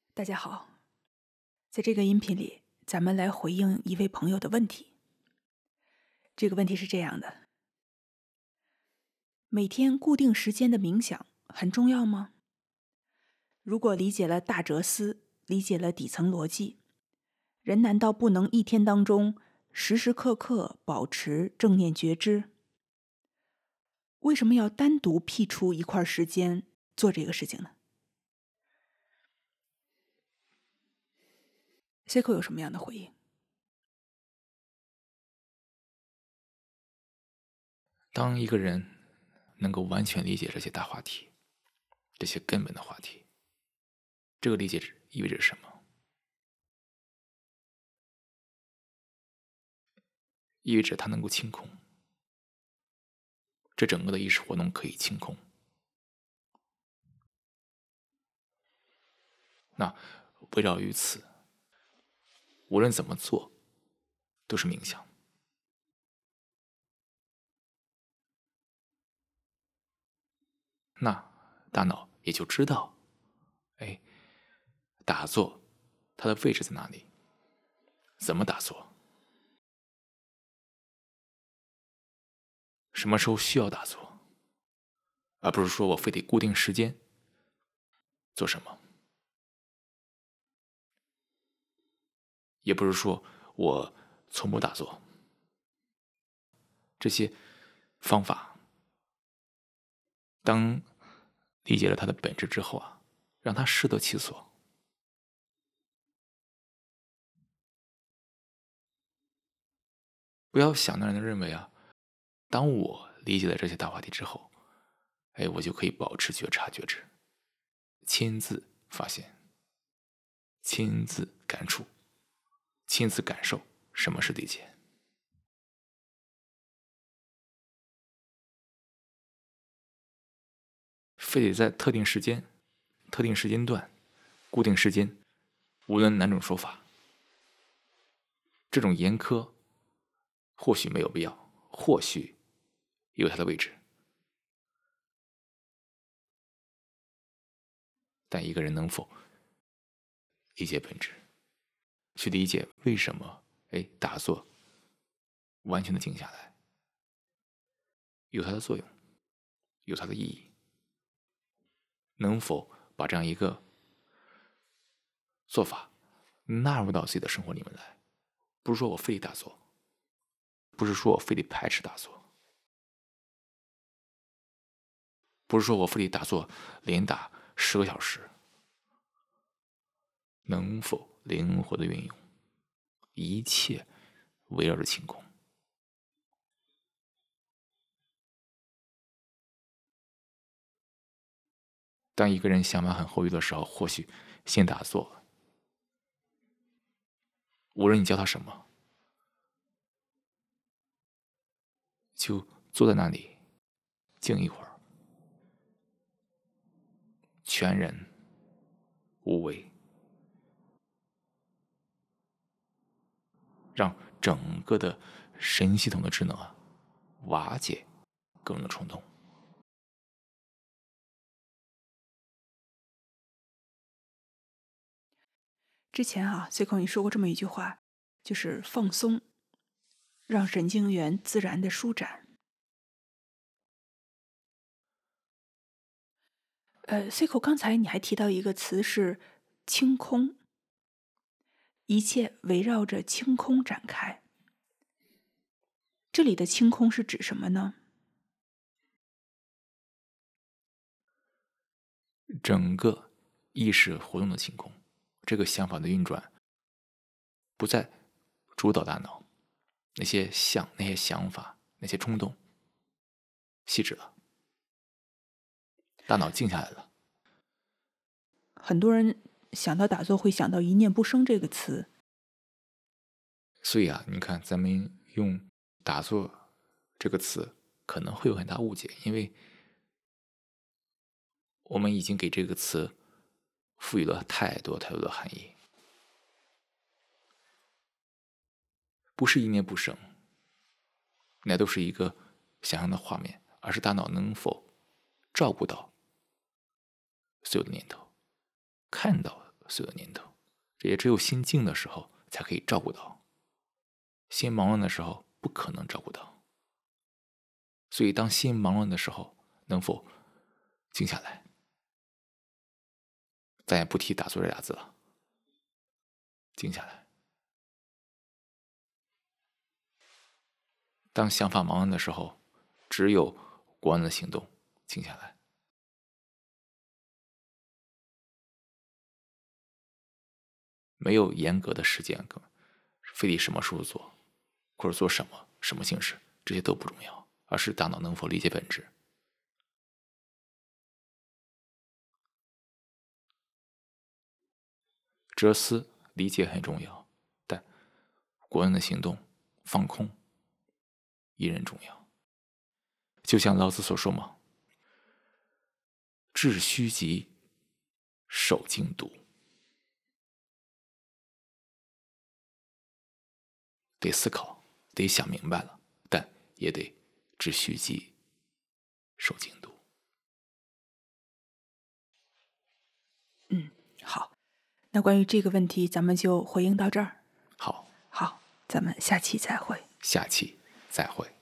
大家好，在这个音频里，咱们来回应一位朋友的问题。这个问题是这样的：每天固定时间的冥想很重要吗？如果理解了大哲思，理解了底层逻辑，人难道不能一天当中时时刻刻保持正念觉知？为什么要单独辟出一块时间做这个事情呢？Cico 有什么样的回应？ 当一个人能够完全理解这些大话题，这些根本的话题，这个理解意味着什么？意味着他能够清空，这整个的意识活动可以清空。那围绕于此，无论怎么做，都是冥想。那大脑也就知道，打坐它的位置在哪里，怎么打坐，什么时候需要打坐，而不是说我非得固定时间做什么，也不是说我从不打坐。这些方法，当理解了它的本质之后啊，让它适得其所。不要想当然的认为啊，当我理解了这些大话题之后，我就可以保持觉察觉知，亲自发现，亲自感触，亲自感受什么是理解。非得在特定时间、特定时间段、固定时间，无论哪种说法，这种严苛或许没有必要，或许有它的位置。但一个人能否理解本质，去理解为什么打坐完全的静下来，有它的作用，有它的意义，能否把这样一个做法纳入到自己的生活里面来？不是说我非得打坐，不是说我非得排斥打坐，不是说我非得打坐连打10个小时，能否灵活的运用，一切围绕着清空。当一个人想法很后余的时候，或许先打坐，无论你教他什么，就坐在那里静一会儿，全然无为，让整个的神系统的智能啊瓦解个人的冲动。 之前Cico 你说过这么一句话，就是放松，让神经元自然的舒展。Cico 刚才你还提到一个词是清空，一切围绕着清空展开。这里的清空是指什么呢？ 整个意识活动的清空，这个想法的运转不再主导大脑，那些想法、那些冲动细致了，大脑静下来了。 很多人想到打坐会想到一念不生这个词。 所以啊，你看咱们用打坐这个词可能会有很大误解，因为我们已经给这个词赋予了太多太多的含义。不是一念不生，那都是一个想象的画面，而是大脑能否照顾到所有的念头，看到所有念头，这也只有心静的时候才可以照顾到，心忙乱的时候不可能照顾到。所以当心忙乱的时候，能否静下来？咱也不提打坐这俩字了，静下来。当想法忙乱的时候，只有果断的行动，静下来。没有严格的时间，非得什么时候做，或者做什么形式，这些都不重要，而是大脑能否理解本质。哲思理解很重要，但果断的行动、放空依然重要。就像老子所说嘛，致虚极，守静笃。得思考，得想明白了，但也得致虚极，守静笃。 好，那关于这个问题，咱们就回应到这儿。 好， 好，咱们下期再会。 下期再会。